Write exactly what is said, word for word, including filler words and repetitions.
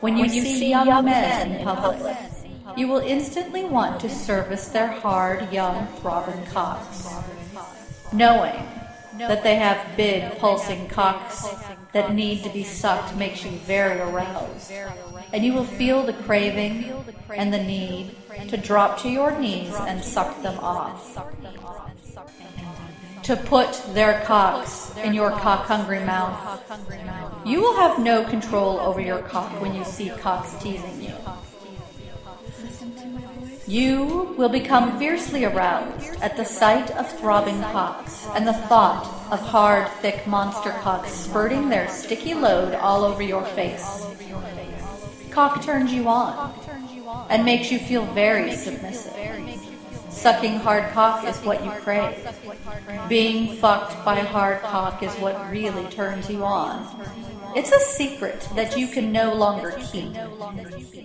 When you see young men in public, you will instantly want to service their hard, young, throbbing cocks, knowing that they have big, pulsing cocks that need to be sucked makes you very aroused, and you will feel the craving and the need to drop to your knees and suck them off, to put their cocks in your cock-hungry mouth. You will have no control over your cock when you see cocks teasing you. You will become fiercely aroused at the sight of throbbing cocks and the thought of hard, thick monster cocks spurting their sticky load all over your face. Cock turns you on and makes you feel very submissive. Sucking hard cock is what you crave. Being fucked by hard cock is what really turns you on. It's a secret that you can no longer keep.